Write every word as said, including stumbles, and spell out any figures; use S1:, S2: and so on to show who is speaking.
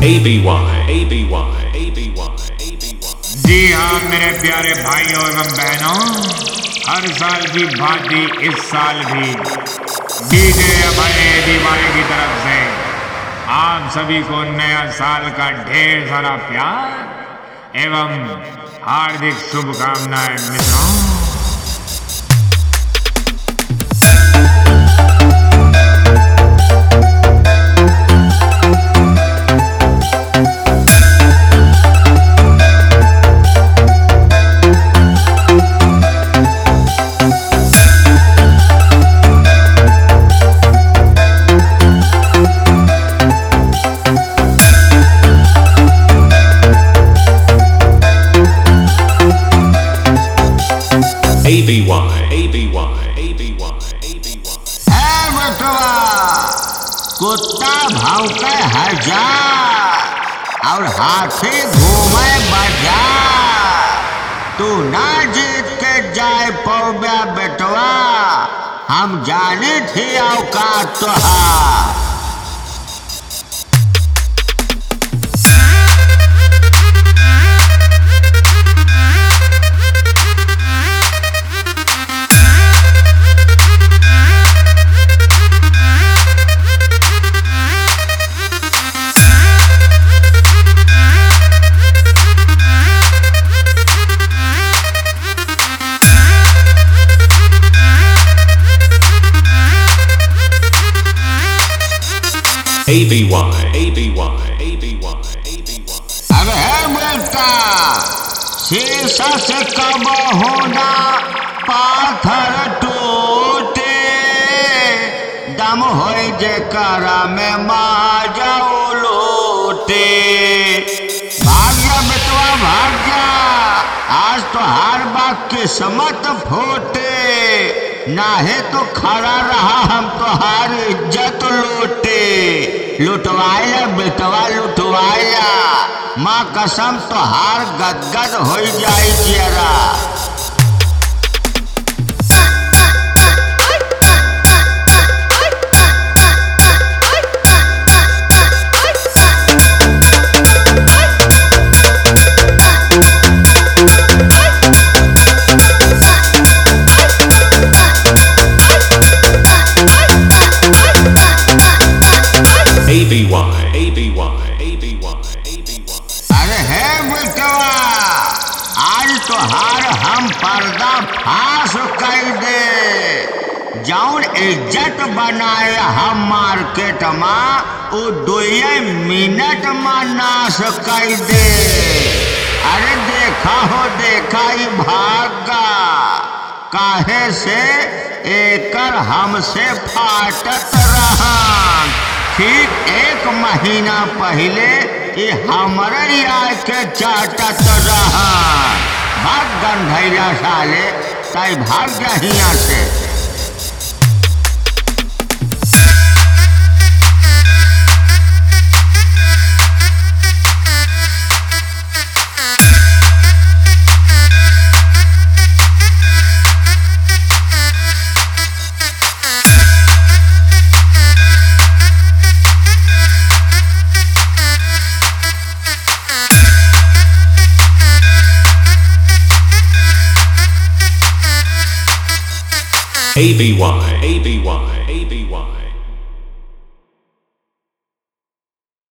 S1: A B Y A B Y A B Y A B Y।
S2: जी हाँ मेरे प्यारे भाइयों एवं बहनों, हर साल की भांति इस साल भी डीजे अभय दिवाली की तरफ से आप सभी को नया साल का ढेर सारा प्यार एवं हार्दिक शुभकामनाएं मित्रों।
S1: A B Y A B Y A B Y A B Y।
S3: है बटवा कुत्ता भौंके हजार और हाथी घूमे बाजार। तू ना जीत के जाए पौबे बेटवा, हम जानी थी औकात तोहार।
S1: A B Y A B Y A B Y A B Y।
S3: अरे बेटा शीशा से कब होना पाथर टूटे, दम होई जे करा में मार जाओ लोटे। भाग जा बेटवा भाग जा, आज तो हर बात किस्मत फूटे, नाहे तो खड़ा रहा हम तो हर इज्जत लूटे। लुटवाया बेटवा लुटवाया, माँ कसम तो हार गदगद हो जाए चेहरा।
S1: A B Y A B Y A B Y A B Y।
S3: अरे है बेटवा आज तो हार हम पर्दा फाश कर दे। जौन इज्जत बनाए हम मार्केट में वो दुए मिनट में नाश कर दे। अरे देखा हो देखा ही भागा, काहे से एकर हमसे फाटत रहा। ठीक एक महीना पहले ये हमारे आय के चाटत रहा। भाग गंधैया साले, तय भाग जा हियां से।
S1: A B Y A B Y A B Y।